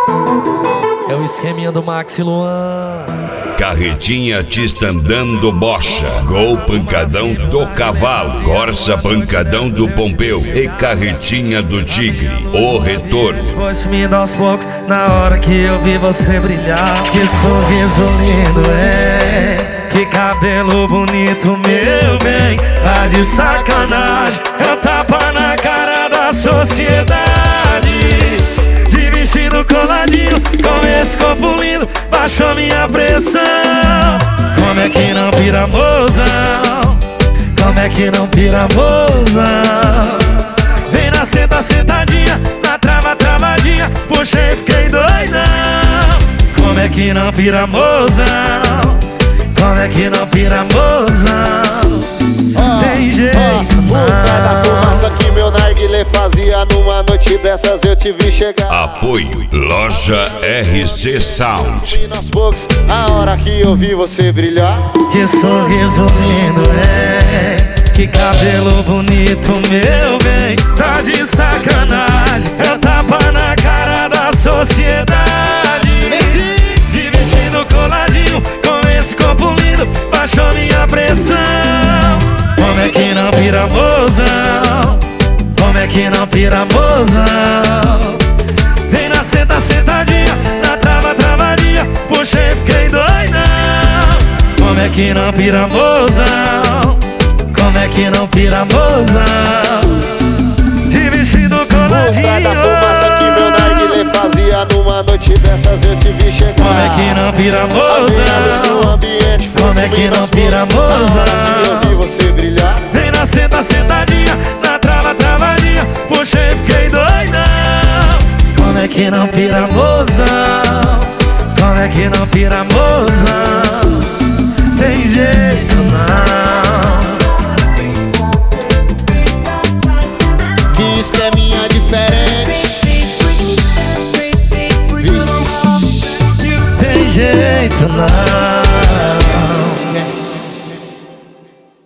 É o esqueminha do Maxi Luan. Carretinha Artista andando bocha, Gol pancadão do cavalo, Corsa pancadão do Pompeu e Carretinha do Tigre, o retorno. Foi sumindo aos poucos na hora que eu vi você brilhar. Que sorriso lindo é, que cabelo bonito, meu bem. Tá de sacanagem, é um tapa na cara da sociedade. De vestido coladinho, com esse corpo lindo, baixou minha pressão. Como é que não vira mozão? Como é que não vira mozão? Vem na senta, sentadinha, na trava, travadinha, puxei, fiquei doidão. Como é que não vira mozão? Como é que não vira mozão? Tem jeito o pé da fumaça que meu narguilé fazia, numa noite dessas eu te vi chegar. Apoio Loja RC Sound. E aos poucos, a hora que eu vi você brilhar. Que sorriso lindo é, que cabelo bonito, meu bem. Tá de sacanagem, é um tapa na cara da sociedade. De vestido coladinho, com esse corpo lindo, baixou minha pressão. Como é que não vira mozão? Como é que não vira mozão? Vem na senta, sentadinha, na trava, travadinha, puxei, fiquei doidão. Como é que não vira mozão? Como é que não vira mozão? De vestido coladinho. O pé da fumaça que meu narguilé fazia, numa noite dessas eu te vi chegar. Como é que não vira mozão? Como é que não vira mozão? Eu vi você brilhar. Vem na senta, sentadinha, na trava, travadinha, puxei, fiquei doidão. Como é que não vira mozão? Como é que não vira mozão? Tem jeito não. Que esqueminha diferente. Tem jeito não.